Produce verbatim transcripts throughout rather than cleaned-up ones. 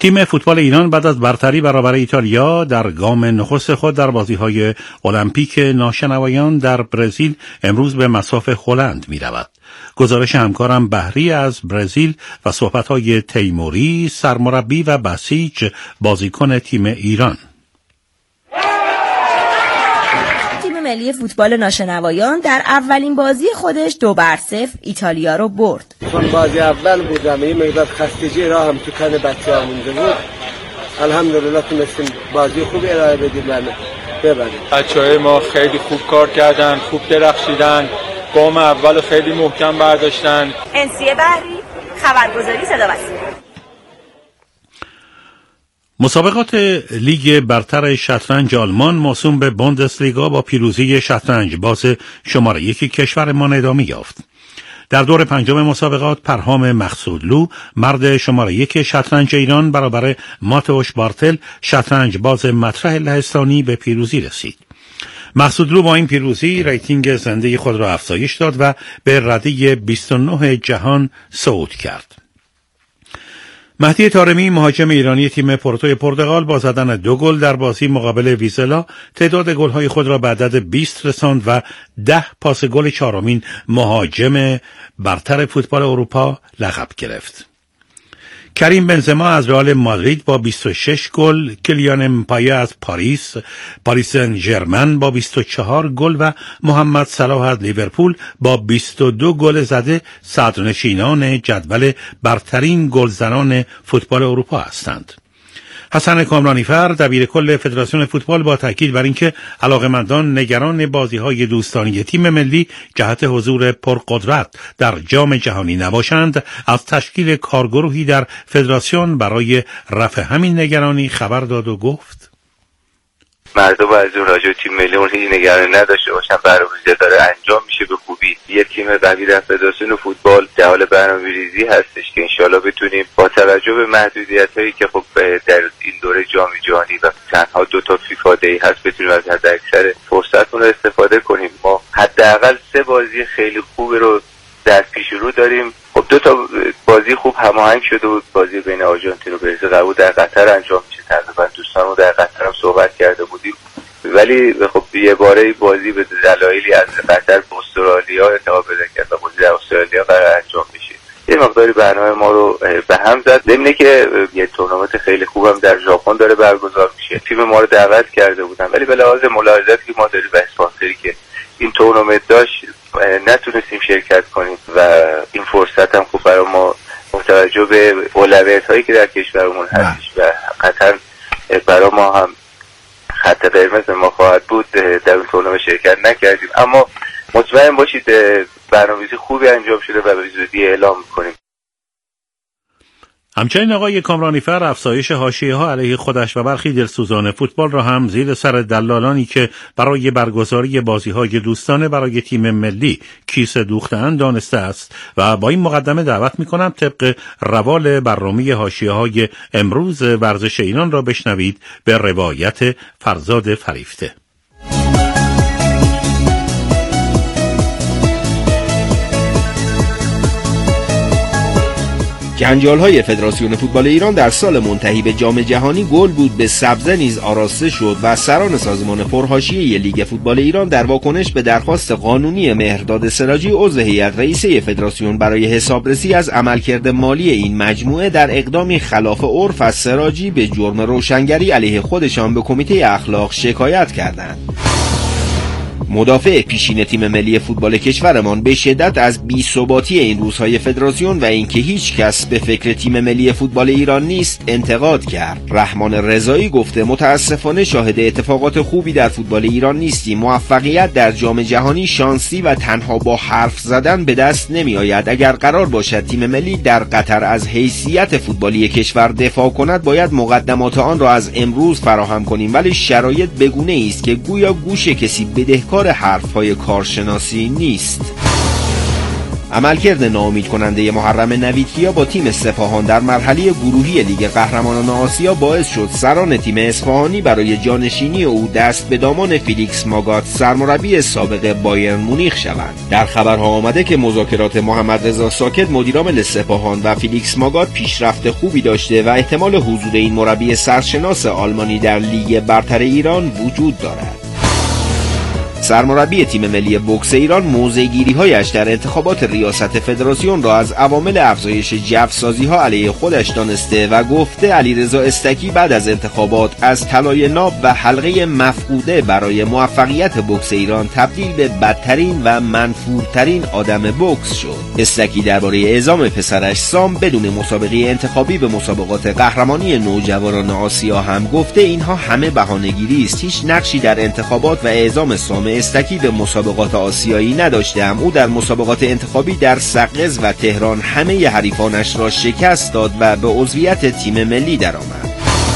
تیم فوتبال ایران بعد از برتری برابر ایتالیا در گام نخست خود در بازی‌های المپیک ناشنوایان در برزیل امروز به مصاف هلند می‌رود. گزارش همکارم بهری از برزیل و صحبت‌های تیموری، سرمربی و بسیج بازیکن تیم ایران. ملی فوتبال ناشنوایان در اولین بازی خودش دو بر صفر ایتالیا رو برد. چون بازی اول بود و این مقدار خستگی راه هم تو کن بچه‌ها مونده بود، الحمدلله تونستیم بازی خوب ارائه بدیم و ببریم. بچه‌های ما خیلی خوب کار کردن، خوب درخشیدن، گام اول خیلی محکم برداشتن. انسیه بهری، خبرگزاری صدا و سیما. مسابقات لیگ برتر شطرنج آلمان موسوم به بوندسلیگا با پیروزی شطرنج باز شماره یک کشورمان ادامه یافت. در دور پنجم مسابقات پرهام مقصودلو مرد شماره یک شطرنج ایران برابر ماتوش بارتل شطرنج باز مطرح لهستانی به پیروزی رسید. مقصودلو با این پیروزی ریتینگ زنده خود را افزایش داد و به رده بیست و نه جهان صعود کرد. مهدی طارمی مهاجم ایرانی تیم پورتوی پرتغال با زدن دو گل در بازی مقابل ویزلا تعداد گل‌های خود را به عدد بیست رساند و ده پاس گل چهارمین مهاجم برتر فوتبال اروپا لقب گرفت. کریم بنزما از رئال مادرید با بیست و شش گل، کلیان امباپه از پاریس، پاریس سن ژرمن با بیست و چهار گل و محمد صلاح از لیورپول با بیست و دو گل زده صدرنشینان جدول برترین گلزنان فوتبال اروپا هستند. حسن کامرانیفر دبیر کل فدراسیون فوتبال با تاکید بر اینکه علاقه‌مندان نگران بازی‌های دوستانه تیم ملی جهت حضور پرقدرت در جام جهانی نباشند، از تشکیل کارگروهی در فدراسیون برای رفع همین نگرانی خبر داد و گفت: مردم باید راجع به تیم ملی اون هیچ نگرانی نداشته باشن، برنامه‌ریزی داره انجام میشه به خوبی. یه تیم قوی در فدراسیون فوتبال در حال برنامه‌ریزی هستش که انشالله بتونیم با توجه به محدودیت‌هایی که خب در این دوره جام جهانی و تنها دو تا فیفا دی هست بتونیم از حد اکثر فرصتمون استفاده کنیم. ما حداقل سه بازی خیلی خوب رو در پیش رو داریم. خب دو تا بازی خوب هماهنگ شده بود، بازی بین آرژانتین و برزیل قرار در قطر انجام میشه. تقریبا دوستانمون در قطر هم صحبت کرده بودیم، ولی خب یه باره بازی به دلایلی از قطر به استرالیا انتقال پیدا کرد و بازی در استرالیا قرار انجام میشه. یه مقداری برنامه ما رو به هم زد. ضمن که یه تورنمنت خیلی خوبم در ژاپن داره برگزار میشه. تیم ما رو دعوت کرده بودن، ولی به لحاظ ملاحظاتی که ما داریم و اسپانسری که این تورنمنت داشت نتونستیم شرکت کنیم و این فرصت هم خوب برای ما متوجه به اولویت هایی که در کشورمون هستش و قطعا برای ما هم خط قرمز ما خواهد بود در این تورنمنت شرکت نکردیم، اما مطمئن باشید برنامه‌ریزی خوبی انجام شده و به زودی اعلام می‌کنیم. همچنین آقای کامرانیفر افزایش حاشیه‌ها علیه خودش و برخی دلسوزان فوتبال را هم زیر سر دلالانی که برای برگزاری بازی‌های دوستانه برای تیم ملی کیسه دوخته‌اند دانسته است و با این مقدمه دعوت می‌کنم طبق روال برنامه حاشیه‌های امروز ورزش ایران را بشنوید به روایت فرزاد فریفته. جنجال‌های فدراسیون فوتبال ایران در سال منتهی به جام جهانی گل بود به سبزه نیز آراسته شد و سران سازمان پرحاشیه لیگ فوتبال ایران در واکنش به درخواست قانونی مهرداد سراجی عضو هیئت رئیسه فدراسیون برای حسابرسی از عملکرد مالی این مجموعه در اقدامی خلاف عرف از سراجی به جرم روشنگری علیه خودشان به کمیته اخلاق شکایت کردند. مدافع پیشین تیم ملی فوتبال کشورمان به شدت از بی‌ثباتی این روزهای فدراسیون و اینکه هیچ کس به فکر تیم ملی فوتبال ایران نیست انتقاد کرد. رحمان رضایی گفته متاسفانه شاهد اتفاقات خوبی در فوتبال ایران نیستیم. موفقیت در جام جهانی شانسی و تنها با حرف زدن به دست نمی آید. اگر قرار باشد تیم ملی در قطر از حیثیت فوتبالی کشور دفاع کند باید مقدمات آن را از امروز فراهم کنیم، ولی شرایط بگونه است که گویا گوش کسی بدهکار حرف‌های کارشناسی نیست. عملکرد ناامید کننده محرم نویدکیا با تیم سپاهان در مرحله گروهی لیگ قهرمانان آسیا باعث شد سران تیم اصفهانی برای جانشینی او دست به دامان فیلیکس ماگات سرمربی سابق بایرن مونیخ شوند. در خبرها آمده که مذاکرات محمد رضا ساکت مدیرعامل سپاهان و فیلیکس ماگات پیشرفت خوبی داشته و احتمال حضور این مربی سرشناس آلمانی در لیگ برتر ایران وجود دارد. سرمربی تیم ملی بوکس ایران موضع‌گیری‌هایش در انتخابات ریاست فدراسیون را از عوامل افزایش جف‌سازی‌ها علیه خودش دانسته و گفته علیرضا استکی بعد از انتخابات از طلای ناب و حلقه مفقوده برای موفقیت بوکس ایران تبدیل به بدترین و منفورترین آدم بوکس شد. استکی درباره اعزام پسرش سام بدون مسابقه انتخابی به مسابقات قهرمانی نوجوانان آسیا هم گفته اینها همه بهانه‌گیری است، هیچ نقشی در انتخابات و اعزام سام استکی به مسابقات آسیایی نداشتم. او در مسابقات انتخابی در سقز و تهران همه حریفانش را شکست داد و به عضویت تیم ملی درآمد.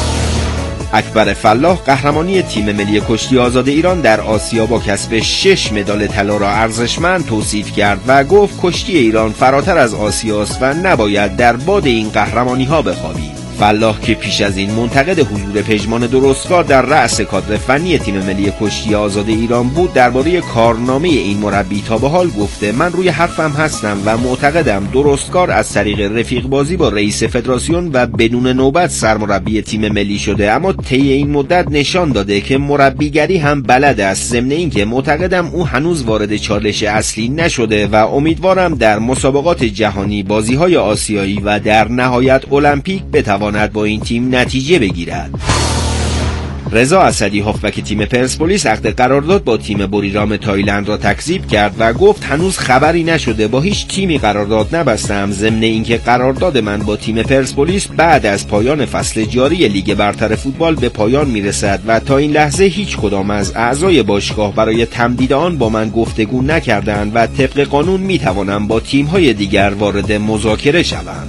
اکبر فلاح قهرمانی تیم ملی کشتی آزاد ایران در آسیا با کسب شش مدال طلا را ارزشمند توصیف کرد و گفت کشتی ایران فراتر از آسیاست و نباید در باد این قهرمانی ها بخوابید. فلاح که پیش از این منتقد حضور پژمان درستکار در رأس کادر فنی تیم ملی کشتی آزاد ایران بود، درباره کارنامه این مربی تا به حال گفته من روی حرفم هستم و معتقدم درستکار از طریق رفیق بازی با رئیس فدراسیون و بدون نوبت سرمربی تیم ملی شده، اما طی این مدت نشان داده که مربیگری هم بلد است. ضمن اینکه معتقدم او هنوز وارد چالش اصلی نشده و امیدوارم در مسابقات جهانی، بازی‌های آسیایی و در نهایت المپیک بتواند با این تیم نتیجه بگیرد. رضا اسدی هافبک تیم پرسپولیس عقد قرارداد با تیم بوریرام تایلند را تکذیب کرد و گفت هنوز خبری نشده، با هیچ تیمی قرارداد نبستم. ضمن اینکه قرارداد من با تیم پرسپولیس بعد از پایان فصل جاری لیگ برتر فوتبال به پایان میرسد و تا این لحظه هیچ کدام از اعضای باشگاه برای تمدید آن با من گفتگو نکردند و طبق قانون میتوانم با تیم‌های دیگر وارد مذاکره شوم.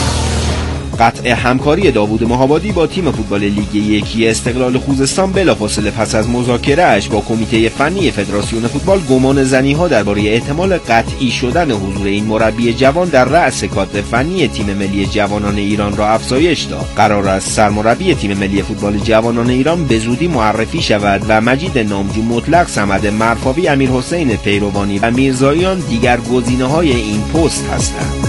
قطع همکاری داوود مهابادی با تیم فوتبال لیگ یکی استقلال خوزستان بلافاصله پس از مذاکره اش با کمیته فنی فدراسیون فوتبال گمان زنی‌ها درباره احتمال قطعی شدن حضور این مربی جوان در رأس کادر فنی تیم ملی جوانان ایران را افزایش داد. قرار است سرمربی تیم ملی فوتبال جوانان ایران به زودی معرفی شود و مجید نامجو مطلق، صمد مرفاوی، امیرحسین پیروانی و میرزاییان دیگر گزینه‌های این پست هستند.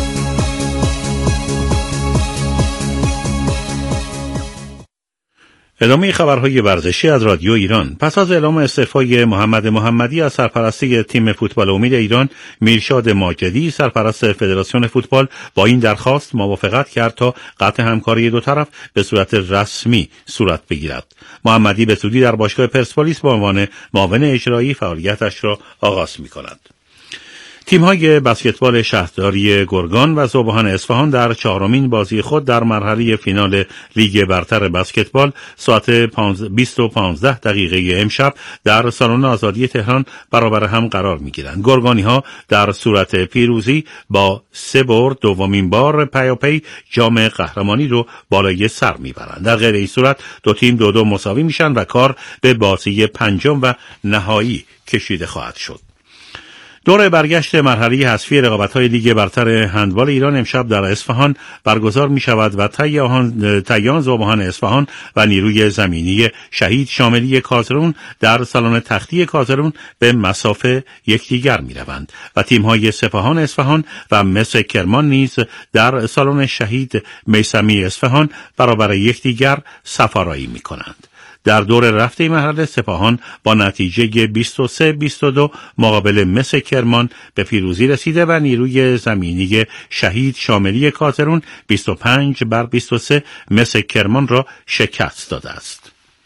ادامه خبرهای ورزشی از رادیو ایران. پس از اعلام استعفای محمد محمدی از سرپرستی تیم فوتبال امید ایران، میرشاد ماجدی سرپرست فدراسیون فوتبال با این درخواست موافقت کرد تا قطع همکاری دو طرف به صورت رسمی صورت بگیرد. محمدی به زودی در باشگاه پرسپولیس به عنوان معاون اجرایی فعالیتش را آغاز می‌کند. تیم‌های بسکتبال شهرداری گرگان و ذوب‌هان اصفهان در چهارمین بازی خود در مرحله فینال لیگ برتر بسکتبال ساعت بیست و پانزده دقیقه امشب در سالن آزادی تهران برابر هم قرار می‌گیرند. گرگانی‌ها در صورت پیروزی با سه برد دومین بار پیاپی جام قهرمانی رو بالای سر می‌برند. در غیر این صورت دو تیم دو دو مساوی میشن و کار به بازی پنجم و نهایی کشیده خواهد شد. دور برگشت مرحله حذفی رقابت‌های لیگ برتر هندبال ایران امشب در اصفهان برگزار می‌شود و تیان ذوب‌هان اصفهان و نیروی زمینی شهید شاملی کازرون در سالن تختی کازرون به مسافه یکدیگر می‌روند و تیم‌های سپاهان اصفهان و مس کرمان نیز در سالن شهید میثمی اصفهان برابر یکدیگر سفارایی می‌کنند. در دور رفته مرحله سپاهان با نتیجه بیست و سه بیست و دو مقابل مس کرمان به پیروزی رسیده و نیروی زمینی شهید شاملی کازرون بیست و پنج بر بیست و سه مس کرمان را شکست داده است.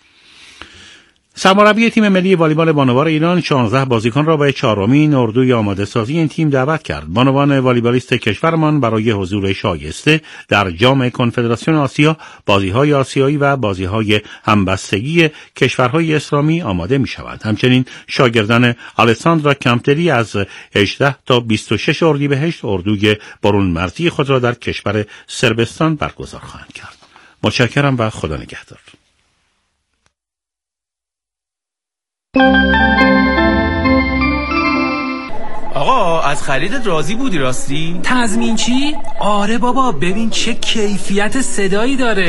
سرمربی تیم ملی والیبال بانوان ایران شانزده بازیکن را به چهارمین اردوی آماده سازی این تیم دعوت کرد. بانوان والیبالیست کشورمان برای حضور شایسته در جام کنفدراسیون آسیا، بازی‌های آسیایی و بازی‌های همبستگی کشورهای اسلامی آماده می‌شوند. همچنین شاگردان الکساندرا کمپتری از هجده تا بیست و شش اردیبهشت اردوی برون مرزی خود را در کشور صربستان برگزار خواهند کرد. متشکرم و خدا نگهدار. آقا از خریدت راضی بودی راستی؟ تضمین چی؟ آره بابا، ببین چه کیفیت صدایی داره.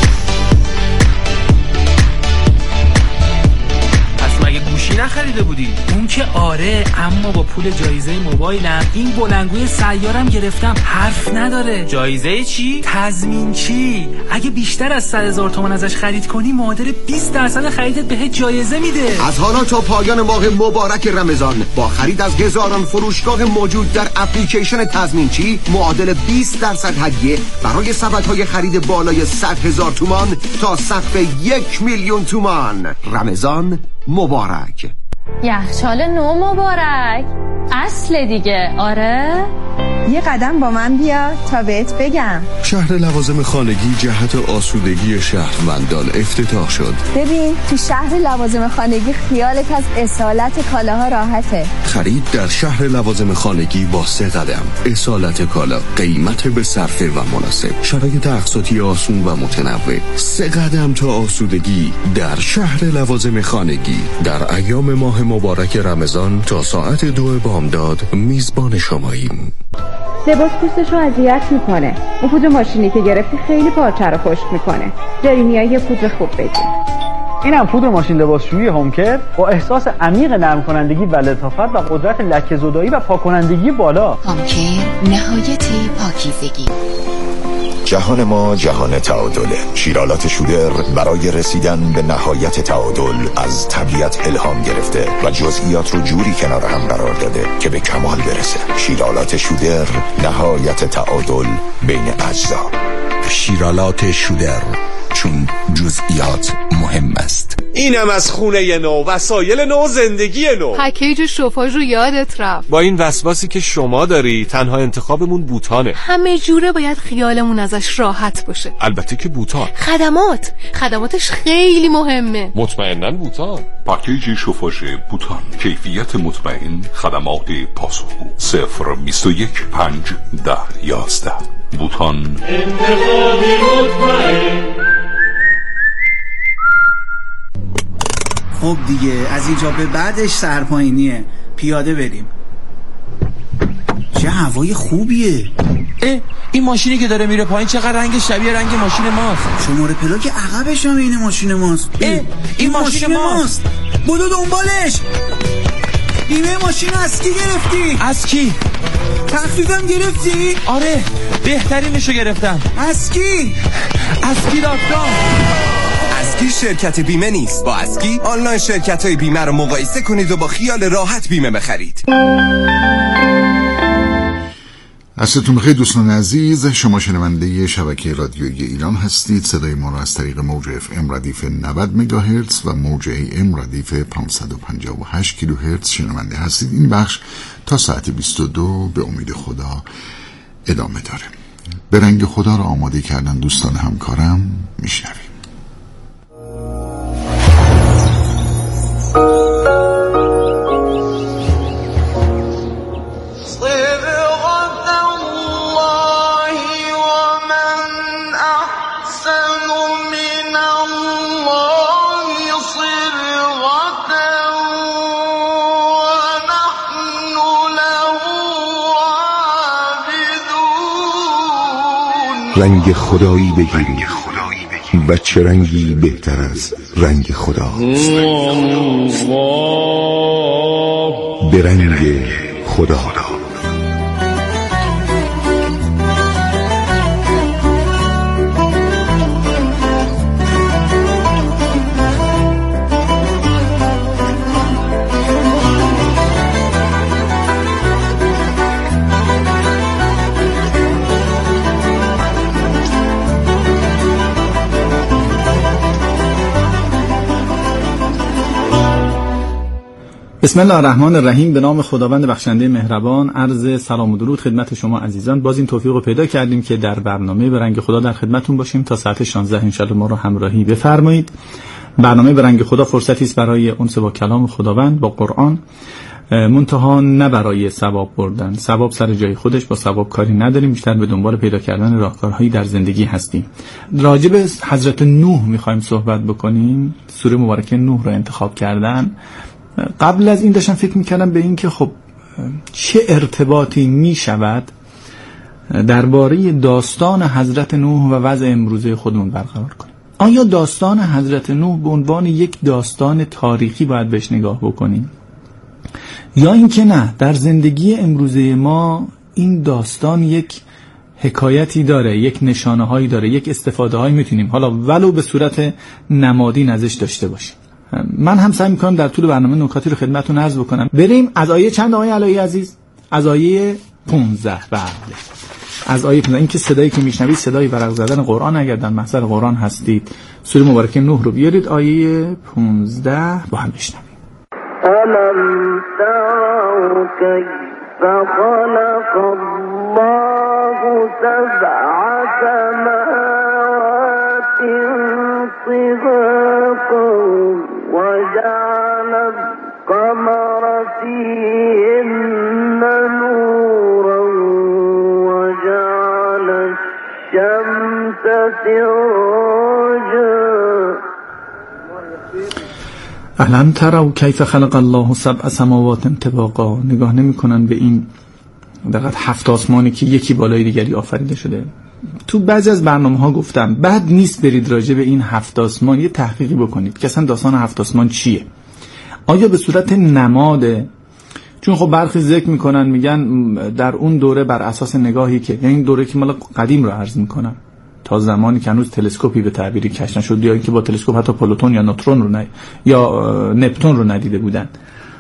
مگه گوشی نخریده بودی؟ اون که آره، اما با پول جایزه موبایلم این بلندگوی سیارم گرفتم، حرف نداره. جایزه چی؟ تضمین چی؟ اگه بیشتر از صد هزار تومان ازش خرید کنی معادل بیست درصد خریدت بهت جایزه میده. از حالا تا پایان ماه مبارک رمضان با خرید از هزاران فروشگاه موجود در اپلیکیشن تضمین چی معادل بیست درصد هدیه برای سبدهای خرید بالای صد هزار تومان تا سقف یک میلیون تومان. رمضان مبارک. یخچال نو مبارک. اصل دیگه. آره یه قدم با من بیا تا بهت بگم. شهر لوازم خانگی جهت آسودگی شهروندان افتتاح شد. ببین تو شهر لوازم خانگی خیالت از اصالت کالاها راحته. خرید در شهر لوازم خانگی با سه قدم. اصالت کالا، قیمت به صرفه و مناسب، شرایط اقساطی آسون و متنوع. سه قدم تا آسودگی در شهر لوازم خانگی. در ایام ماه مبارک رمضان تا ساعت دو بامداد میزبان شماییم. لباس پوستش رو اذیت میکنه. اون پودر ماشینی که گرفتی خیلی پارچه رو خشک میکنه. داری میای یه پودر خوب بگیر. اینم پودر ماشین لباسشویی هومکر با احساس عمیق نرم کنندگی و لطافت و قدرت لکه زدایی و پاک کنندگی بالا. هومکر نهایت پاکیزگی. جهان ما جهان تعادله. شیرالات شودر برای رسیدن به نهایت تعادل از طبیعت الهام گرفته و جزئیات رو جوری کنار هم قرار داده که به کمال برسه. شیرالات شودر، نهایت تعادل بین اجزا. شیرالات شودر، چون جزئیات مهم است. اینم از خونه نو، وسایل نو، زندگی نو. پکیج شوفاژ رو یادت رفت. با این وسواسی که شما داری تنها انتخابمون بوتانه. همه جوره باید خیالمون ازش راحت باشه. البته که بوتان. خدمات خدماتش خیلی مهمه. مطمئناً بوتان. پکیج شوفاژ بوتان، کیفیت مطمئن، خدمات پاسخگو. صفر بیست و یک پنج ده یازده. بوتان، انتخابی مطمئن. خب دیگه از اینجا به بعدش سرپایینیه، پیاده بریم. چه هوای خوبیه. اه این ماشینی که داره میره پایین چقدر رنگ شبیه رنگ ماشین ماست. شماره پلاک عقبش هم این ماشین ماست. اه این, این ماشین, ماشین ماست. بدو دنبالش. بیمه ماشین از کی گرفتی؟ از کی؟ تخفیفم گرفتی؟ آره بهترینشو گرفتم. از کی؟ از کی دات کام. اسکی شرکت بیمه نیست. با اسکی آنلاین شرکت های بیمه رو مقایسه کنید و با خیال راحت بیمه بخرید. عصرتون بخیر دوستان عزیز، شما شنونده شبکه رادیویی ایران هستید. صدای ما را از طریق موج اف ام ردیف نود مگاهرتز و موج ای ام ردیف پانصد و پنجاه و هشت کیلوهرتز شنونده هستید. این بخش تا ساعت بیست و دو به امید خدا ادامه داره. به رنگ خدا را آماده کردن دوستان همکارم، میشنویم. رنگ خدایی بگیرید. بچه رنگی بهتر از رنگ خدا. به رنگ خدا. بسم الله الرحمن الرحیم. به نام خداوند بخشنده مهربان. عرض سلام و درود خدمت شما عزیزان. باز این توفیق رو پیدا کردیم که در برنامه به رنگ خدا در خدمتون باشیم تا ساعت شانزده ان شاءالله ما رو همراهی بفرمایید. برنامه به رنگ خدا فرصتی است برای انس با کلام خداوند، با قرآن، منتها نه برای ثواب بردن. ثواب سر جای خودش، با ثواب کاری نداریم، بیشتر به دنبال پیدا کردن راهکارهایی در زندگی هستیم. راجع به حضرت نوح می‌خوایم صحبت بکنیم. سوره مبارکه نوح رو انتخاب کردن. قبل از این داشتم فکر میکردم به این که خب چه ارتباطی می شود درباره داستان حضرت نوح و وضع امروزه خودمون برقرار کنیم؟ آیا داستان حضرت نوح به عنوان یک داستان تاریخی باید بهش نگاه بکنیم، یا اینکه نه، در زندگی امروزه ما این داستان یک حکایتی داره، یک نشانه هایی داره، یک استفاده هایی میتونیم حالا ولو به صورت نمادین ازش داشته باشیم؟ من هم سعی میکنم در طول برنامه نکاتی رو خدمتتون عرض بکنم. بریم از آیه چند آقای علایی عزیز؟ از آیه پانزده. بله، از آیه پانزده. این که صدایی که میشنوید صدای ورق زدن قرآن، اگر در محضر قرآن هستید سوره مبارکه نوح رو بیارید، آیه پانزده با هم بشنوید. ألم تروا كيف خلق الله سبع سماوات طباقا وجعل القمر فيهن نورا وجعل الشمس سراجا. ألم تروا کیف خلق الله سبع سماوات طباقا. نگاه نمی کنن به این دقیقاً هفت آسمانی که یکی بالای دیگری آفریده شده. تو بعضی از برنامه ها گفتم بد نیست برید راجع به این هفت آسمان یه تحقیقی بکنید که اصلا داستان هفت آسمان چیه. آیا به صورت نماده؟ چون خب برخی ذکر میکنن، میگن در اون دوره بر اساس نگاهی که، یعنی این دوره که مال قدیم رو عرض میکنم، تا زمانی که هنوز تلسکوپی به تعبیری کشف نشد، یا اینکه با تلسکوپ حتی پلوتون یا نوترون رو ن... یا نپتون رو ندیده بودن.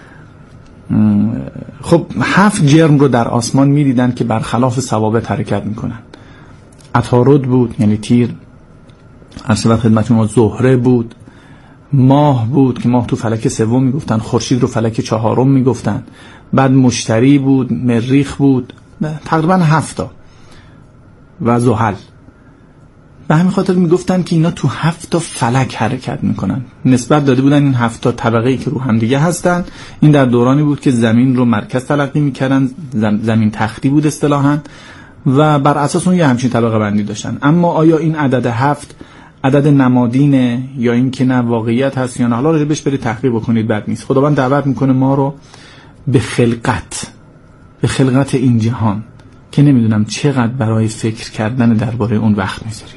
خب هفت جرم رو در آسمان میدیدن که برخلاف ثوابت حرکت میکنن. عطارد بود یعنی تیر، عرض خدمت ما زهره بود، ماه بود که ماه تو فلک سوم میگفتن، خورشید رو فلک چهارم میگفتن، بعد مشتری بود، مریخ بود، تقریبا هفتا و زحل. به همین خاطر میگفتن که اینا تو هفت تا فلک حرکت میکنن. نسبت داده بودن این هفت تا طبقه‌ای که رو هم دیگه هستن. این در دورانی بود که زمین رو مرکز تلقی میکردن، زمین تختی بود اصطلاحاً، و بر اساس اون یه همچین طبقه بندی داشتن. اما آیا این عدد هفت عدد نمادینه یا این که نه واقعیت هست یا نه، حالا راجبش برید تحقیق بکنید، بد نیست. خداوند دعوت میکنه ما رو به خلقت، به خلقت این جهان که نمیدونم چقدر برای فکر کردن درباره اون وقت میذاریم.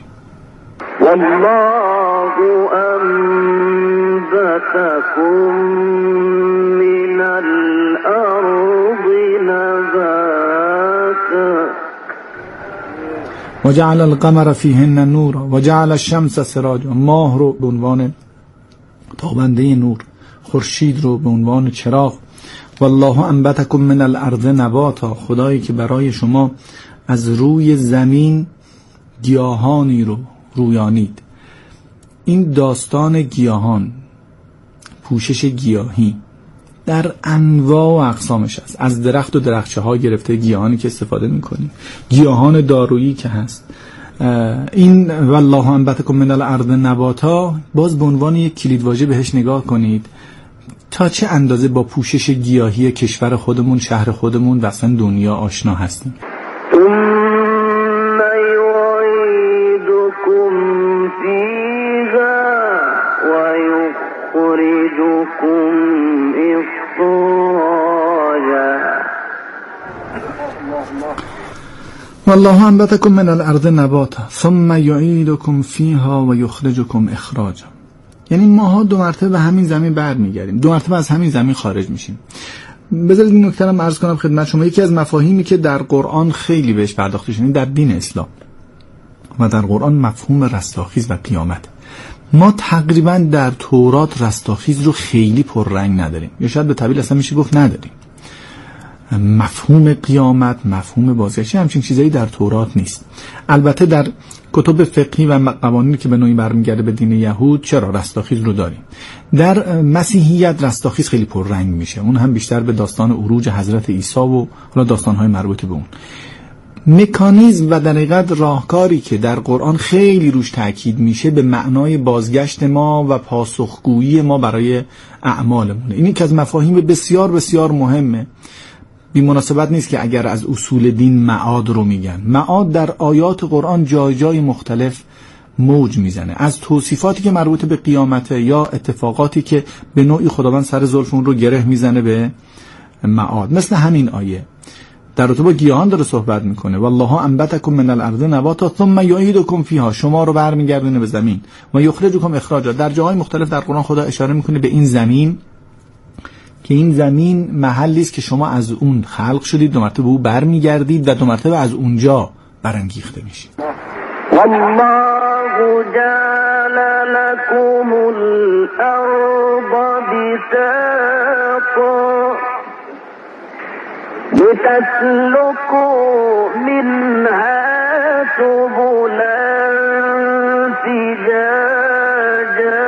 والله أنبتكم من الأرض نباتا وجعل القمر فيهن نورا وجعل الشمس سراجا. ماه رو به عنوان تابنده نور، خورشید رو به عنوان چراغ. والله انبتکم من الارض نباتا. خدایی که برای شما از روی زمین گیاهانی رو رویانید. این داستان گیاهان، پوشش گیاهی در انواع و اقسامش هست، از درخت و درخچه ها گرفته گیاهانی که استفاده میکنیم، گیاهان دارویی که هست. این والله انبتکم من الارض نباتا باز به عنوان یک کلیدواژه بهش نگاه کنید تا چه اندازه با پوشش گیاهی کشور خودمون، شهر خودمون و اصلا دنیا آشنا هستیم. والله انبتکم من الارض نباتا ثم یعیدکم فیها و یخرجکم اخراجا. یعنی ماها دو مرتبه به همین زمین برمیگردیم، دو مرتبه از همین زمین خارج میشیم. بذارید این نکته رو عرض کنم خدمت شما. یکی از مفاهیمی که در قرآن خیلی بهش پرداخته شده در دین اسلام و در قرآن مفهوم رستاخیز و قیامت. ما تقریبا در تورات رستاخیز رو خیلی پررنگ نداریم، یا شاید به طبیل اصلا میشه گفت نداریم. مفهوم قیامت، مفهوم بازگشت، همچین چیزایی در تورات نیست. البته در کتب فقهی و قوانینی که به نوعی برمیگرده به دین یهود چرا رستاخیز رو داریم. در مسیحیت رستاخیز خیلی پررنگ میشه، اون هم بیشتر به داستان عروج حضرت عیسی و حالا داستان‌های مربوط به اون. مکانیزم و در حقیقت راهکاری که در قرآن خیلی روش تاکید میشه به معنای بازگشت ما و پاسخگویی ما برای اعمالمون. این که از مفاهیم بسیار بسیار مهمه. بی مناسبت نیست که اگر از اصول دین معاد رو میگن. معاد در آیات قرآن جای جای مختلف موج میزنه، از توصیفاتی که مربوط به قیامته یا اتفاقاتی که به نوعی خداوند سر زلف اون رو گره میزنه به معاد. مثل همین آیه در رابطه با گیاهان داره صحبت میکنه والله انبتکم من الارض نباتا ثم یعیدکم فیها، شما رو برمیگردونه به زمین و یخرجکم اخراجا. در جاهای مختلف در قرآن خدا اشاره میکنه به این زمین که این زمین محلی است که شما از اون خلق شدید، دو مرتبه به او برمیگردید و دو مرتبه از اونجا برانگیخته میشید. والله جعل لكم الأرض بساطا لتسلكوا منها سبلا فجاجا.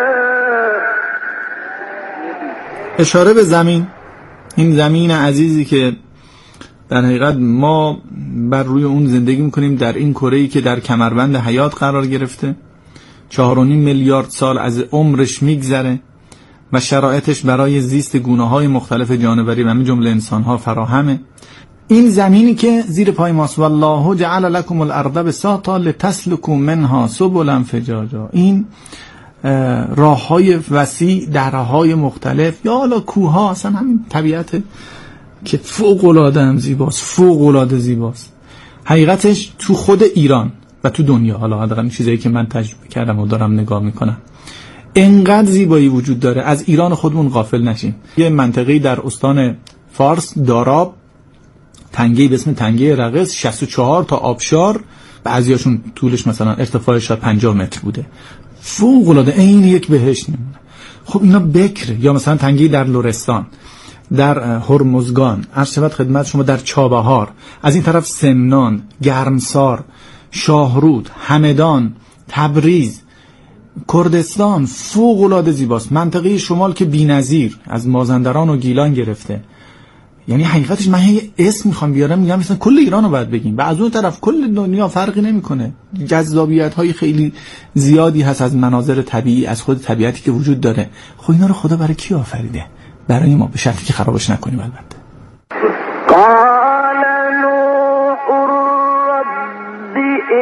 اشاره به زمین، این زمین عزیزی که در حقیقت ما بر روی اون زندگی میکنیم، در این کره‌ای که در کمربند حیات قرار گرفته، چهار و نیم میلیارد سال از عمرش میگذره و شرایطش برای زیست گونه‌های مختلف جانوری و همین جمله انسان‌ها فراهمه. این زمینی که زیر پای ماست والله جعل لكم الارض بساطا لتسلكوا منها سبلا فجاجا. این راه‌های وسیع، دره‌های مختلف یا حالا کوه‌ها، اصلا همین طبیعت که فوق‌العاده هم زیباست، فوق‌العاده زیباست. حقیقتش تو خود ایران و تو دنیا، حالا حداقل چیزایی که من تجربه کردم و دارم نگاه میکنم، انقدر زیبایی وجود داره. از ایران خودمون غافل نشیم. یه منطقه‌ای در استان فارس داراب، تنگه‌ای به اسم تنگه رقص، شصت و چهار تا آبشار، بعضیاشون طولش مثلا ارتفاعش پنجاه متر بوده، فوق‌العاده عین یک بهشت میمونه. خب اینا بکره. یا مثلا تنگه‌ای در لرستان، در هرمزگان، عرض شود خدمت شما در چابهار، از این طرف سمنان، گرمسار، شاهرود، همدان، تبریز، کردستان، فوق‌العاده زیباست. منطقه شمال که بی‌نظیر، از مازندران و گیلان گرفته. یعنی حقیقتش من یه اسم میخوام بیارم، میگم مثلا کل ایران رو باید بگیم و از اون طرف کل دنیا فرقی نمیکنه. جذابیت های خیلی زیادی هست از مناظر طبیعی، از خود طبیعتی که وجود داره. خب اینا رو خدا برای کی آفریده؟ برای ما، به شرطی که خرابش نکنیم البته. قال نوح رب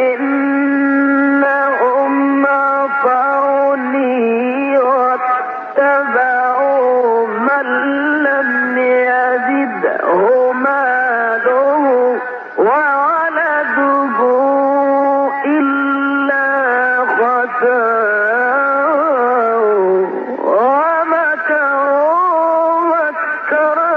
إنهم عصوني واتبعوا من لم يزده ماله وولده إلا خسارا ومكروا مكرا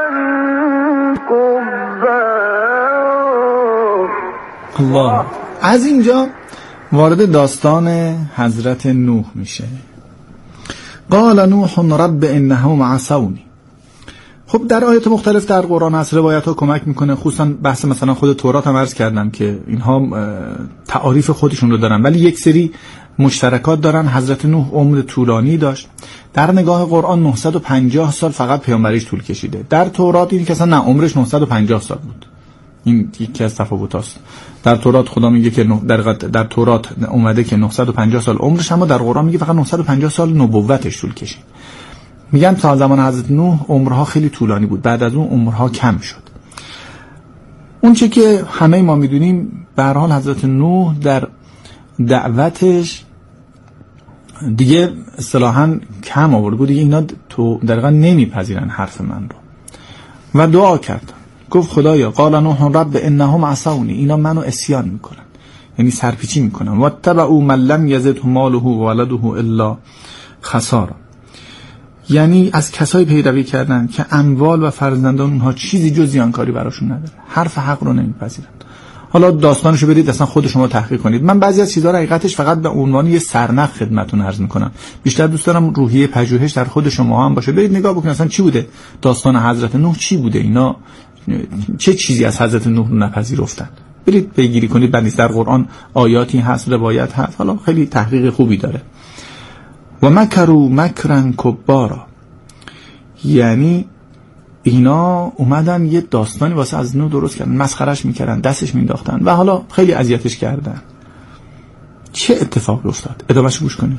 كبارا. الله. از اینجا وارد داستان حضرت نوح میشه. قال نوح رب انهم عصونی. خب در آیات مختلف در قرآن هست، روایت ها کمک میکنه، خصوصا بحث مثلا خود تورات هم عرض کردم که اینها تعاریف خودشون رو دارن ولی یک سری مشترکات دارن. حضرت نوح عمر طولانی داشت. در نگاه قرآن نهصد و پنجاه سال فقط پیامبریش طول کشیده. در تورات این که اصلا نه، عمرش نهصد و پنجاه سال بود. این یکی از تفاوتاست. در تورات خدا میگه که در در تورات اومده که نهصد و پنجاه سال عمرش، اما در قرآن میگه فقط نهصد و پنجاه سال نبوتش طول کشید. میگن تا زمان حضرت نوح عمرها خیلی طولانی بود، بعد از اون عمرها کم شد. اون چه که همه ما میدونیم، به هر حال حضرت نوح در دعوتش دیگه اصطلاحاً کم آورد بود، دیگه اینا تو دقیقاً نمیپذیرن حرف من رو و دعا کرد. گفت خدایا قال نوح رب انهم عصونی، اینا منو عصیان میکنن، یعنی سرپیچی میکنن. واتبعوا من لم یزده ماله و ولده الا خسارا، یعنی از کسایی پیروی کردن که اموال و فرزندان اونها چیزی جز زیانکاری براشون نداره، حرف حق رو نمیپذیرن. حالا داستانشو بدید اصلا خود شما تحقیق کنید. من بعضی از چیزا رو حقیقتش فقط به عنوان یه سرنخ خدمتتون عرض میکنم. بیشتر دوست دارم روحیه پژوهش در خود شما هم باشه. برید نگاه بکنید اصلا چی بوده داستان حضرت نوح، چی بوده، اینا چه چیزی از حضرت نوح رو نپذیرفتن. برید پیگیری کنید. بعد در قرآن آیاتی هست، روایت هست، حالا خیلی تحقیق خوبی داره. و مکروا مکرا کبارا، یعنی اینا اومدن یه داستانی واسه از نوح درست کردن، مسخرش میکردن، دستش مینداختن و حالا خیلی اذیتش کردن. چه اتفاقی افتاد؟ ادامه‌اش گوش کنید.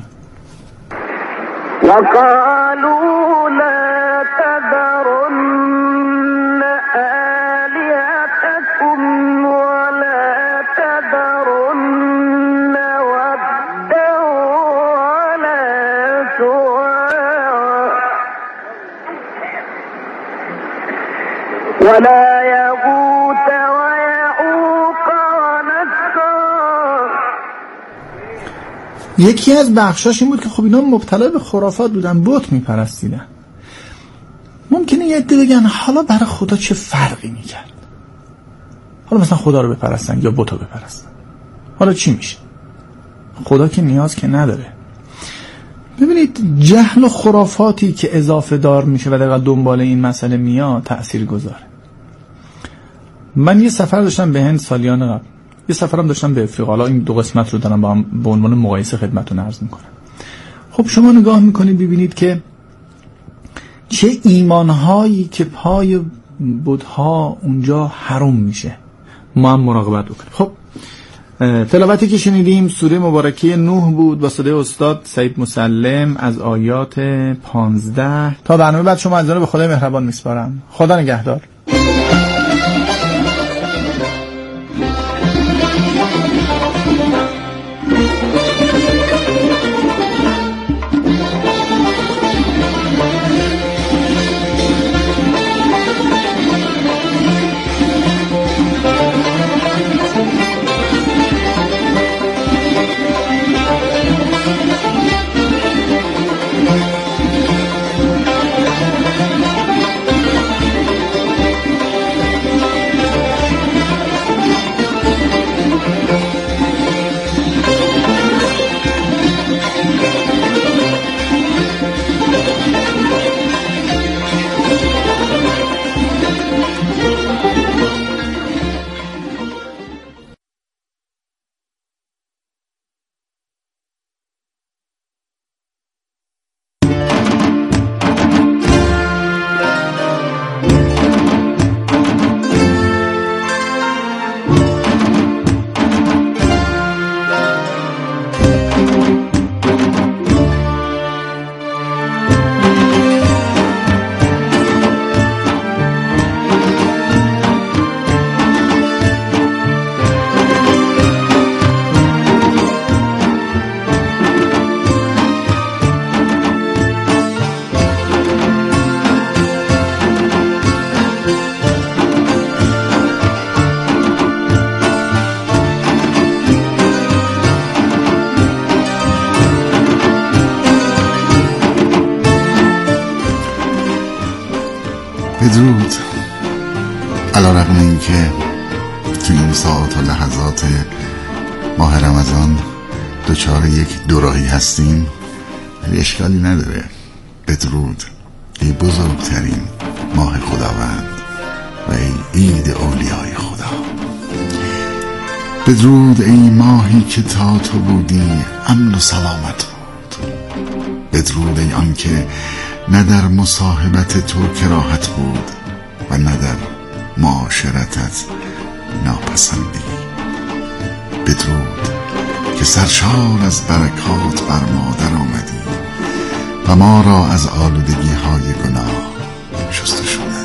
وقالوا لا تذرن آلهتكم ولا تذرن ودا ولا سواعا ولا يغوث ويعوق ونسر. یکی از بخشاش این بود که خب اینا مبتلا به خرافات بودن، بت میپرستیدن. ممکنه یه عده بگن حالا برای خدا چه فرقی میکرد؟ حالا مثلا خدا رو بپرستن یا بت رو بپرستن، حالا چی میشه؟ خدا که نیاز که نداره. ببینید جهل و خرافاتی که اضافه دار میشه و دقیقا دنبال این مسئله میاد تأثیر گذاره. من یه سفر داشتم به هند سالیان قبل، یه سفرم داشتم به افریقا. حالا این دو قسمت رو دارم با هم به عنوان مقایسه خدمتتون عرض میکنم. خب شما نگاه میکنید ببینید که چه ایمانهایی که پای بت‌ها اونجا حرام میشه، ما هم مراقبت بکنیم. خب تلاوتی که شنیدیم سوره مبارکه نوح بود با صدای استاد سعید مسلم از آیات پانزده. تا برنامه بعد شما عزیزان به خدای مهربان میسپارم. خدا نگهدار. بدرود. علیرغم این که تو این ساعات و لحظات ماه رمضان دچار یک دوراهی هستیم، ولی اشکالی نداره. بدرود ای بزرگترین ماه خداوند و ای عید اولیای خدا. بدرود ای ماهی که تا تو بودی امن و سلامت بود. بدرود ای آن که نه در مصاحبت تو کراهت بود و نه در معاشرتت ناپسندی. بدرود که سرشار از برکات بر ما در آمدی و ما را از آلودگی های گناه شستشو دادی.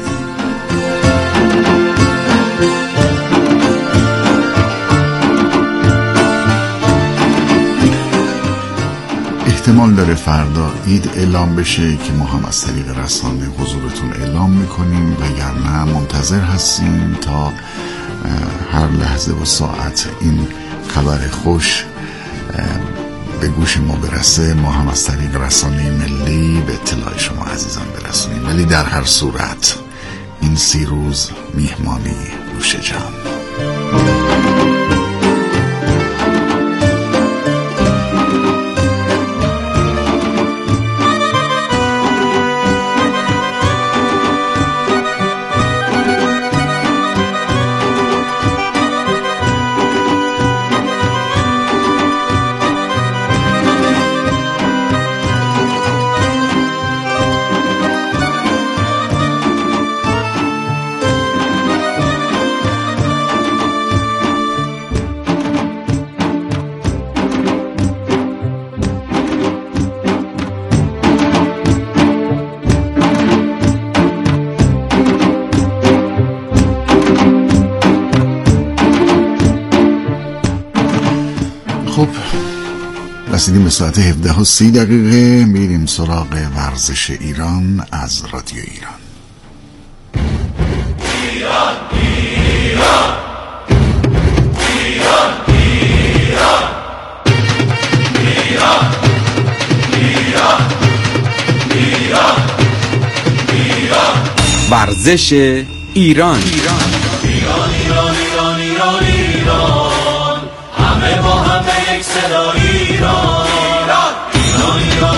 احتمال داره فردا عید اعلام بشه که ما هم از طریق رسانه حضورتون اعلام میکنیم، وگرنه منتظر هستیم تا هر لحظه و ساعت این خبر خوش به گوش ما برسه، ما هم از طریق رسانه ملی به اطلاع شما عزیزان برسونیم. ولی در هر صورت این سی روز میهمانی نوش جان. خب رسیدیم به ساعت هفده و سی دقیقه. میریم سراغ ورزش ایران از رادیو ایران. ورزش ایران. ایران ایران ایران ایران ایران، همه با همه یک صدا ایران.